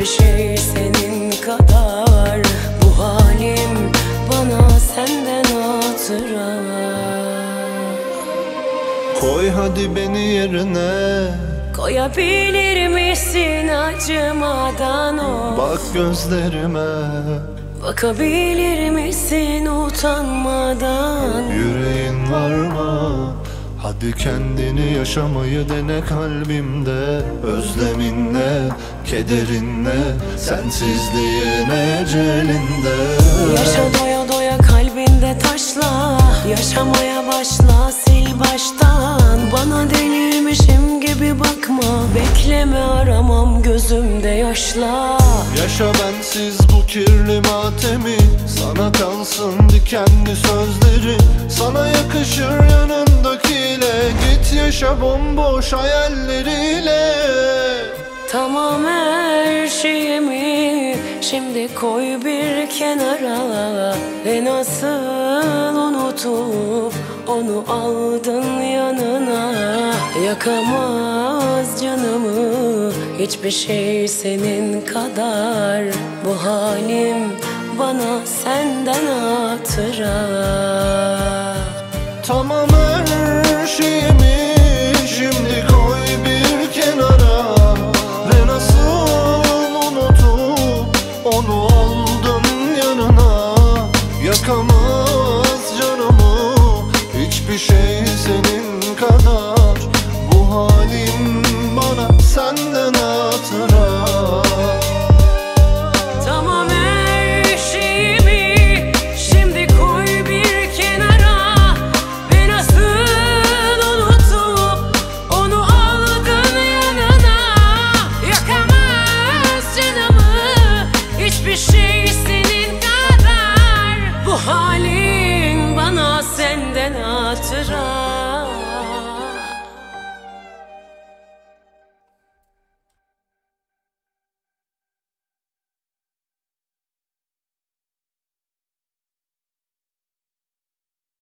hiçbir şey senin kadar. Bu halim bana senden hatıra. Koy hadi beni yerine, koyabilir misin acımadan o? bak gözlerime, bakabilir misin utanmadan? yüreğin var mı? Hadi kendini yaşamayı dene kalbimde. Özleminle, kederinle, sensizliğin ecelinde. Yaşa doya doya kalbinde taşla, yaşamaya başla sil baştan. Bana delirmişim gibi bakma, bekleme aramam gözümde yaşla. Yaşa bensiz bu kirli matemi, sana kalsın dikenli sözleri. Sana yakışır yanındakiyle, git yaşa bomboş hayalleriyle. Tamam her şeyimi şimdi koy bir kenara. Ve nasıl unutup onu aldın yanına? Yakamaz canımı hiçbir şey senin kadar. Bu halim bana senden hatıra. Tamam